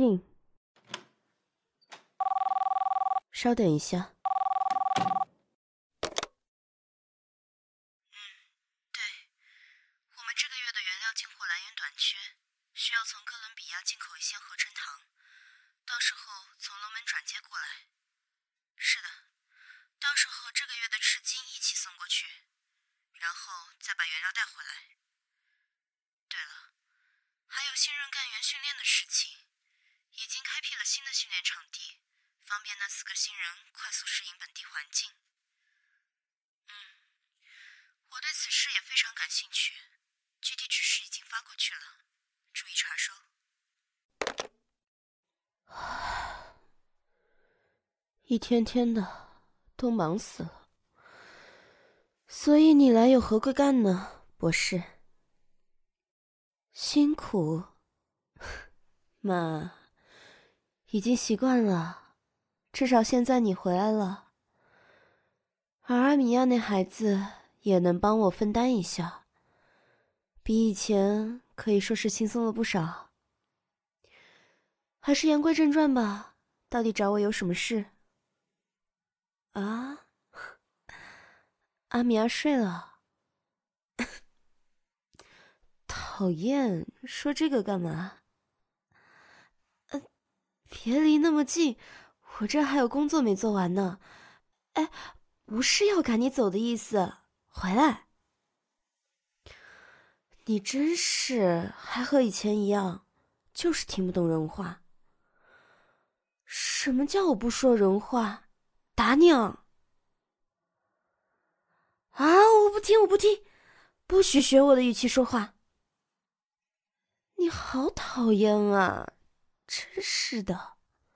近。稍等一下。 对，我们这个月的原料进货来源短缺，需要从哥伦比亚进口一些合成糖，到时候从龙门转接过来。是的，到时候这个月的赤金一起送过去，然后再把原料带回来。对了，还有新任干员训练的事情，已经开辟了新的训练场地，方便那4个新人快速适应本地环境。我对此事也非常感兴趣，具体指示已经发过去了，注意查收。 一天天的都忙死了，所以你来有何贵干呢，博士？辛苦，妈，已经习惯了，至少现在你回来了，而阿米亚那孩子也能帮我分担一下，比以前可以说是轻松了不少。还是言归正传吧，到底找我有什么事？啊，阿米亚睡了。讨厌，说这个干嘛？别离那么近，我这还有工作没做完呢。哎，不是要赶你走的意思，回来。你真是还和以前一样，就是听不懂人话。什么叫我不说人话？打你啊！啊，我不听，不许学我的语气说话。你好讨厌啊，真是的。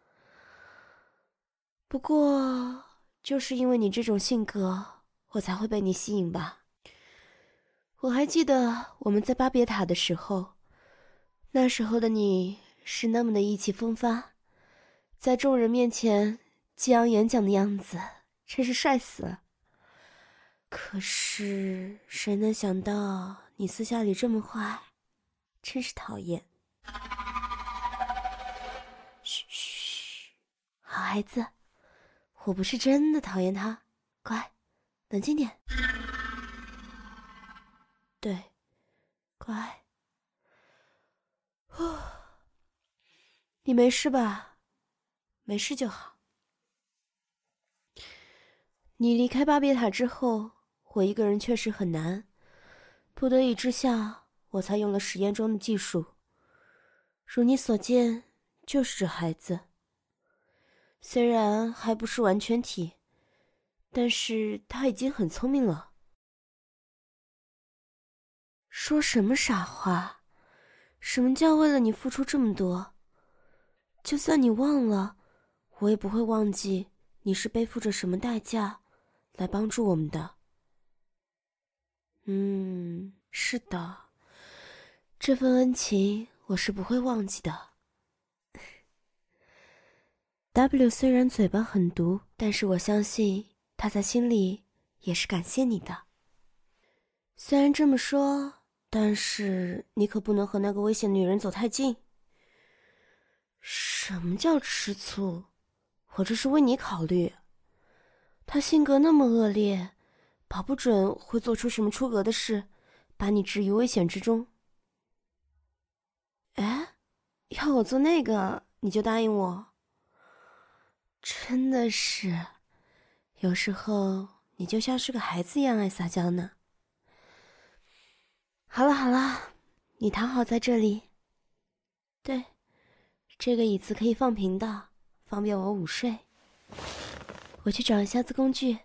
不过，就是因为你这种性格，我才会被你吸引吧。我还记得我们在巴别塔的时候，那时候的你是那么的意气风发，在众人面前激昂演讲的样子，真是帅死了。可是谁能想到你私下里这么坏，真是讨厌。嘘，好孩子，我不是真的讨厌他，乖，冷静点。对，乖。你没事吧？没事就好。你离开巴别塔之后，我一个人确实很难，不得已之下，我才用了实验中的技术。如你所见，就是这孩子。虽然还不是完全体，但是他已经很聪明了。说什么傻话？什么叫为了你付出这么多？就算你忘了，我也不会忘记你是背负着什么代价来帮助我们的。是的，这份恩情我是不会忘记的。W 虽然嘴巴很毒，但是我相信他在心里也是感谢你的。虽然这么说，但是你可不能和那个危险女人走太近。什么叫吃醋？我这是为你考虑。她性格那么恶劣，保不准会做出什么出格的事，把你置于危险之中。哎，要我做那个，你就答应我？真的是，有时候你就像是个孩子一样爱撒娇呢。好了，你躺好在这里。对，这个椅子可以放平的，方便我午睡。我去找一下子工具。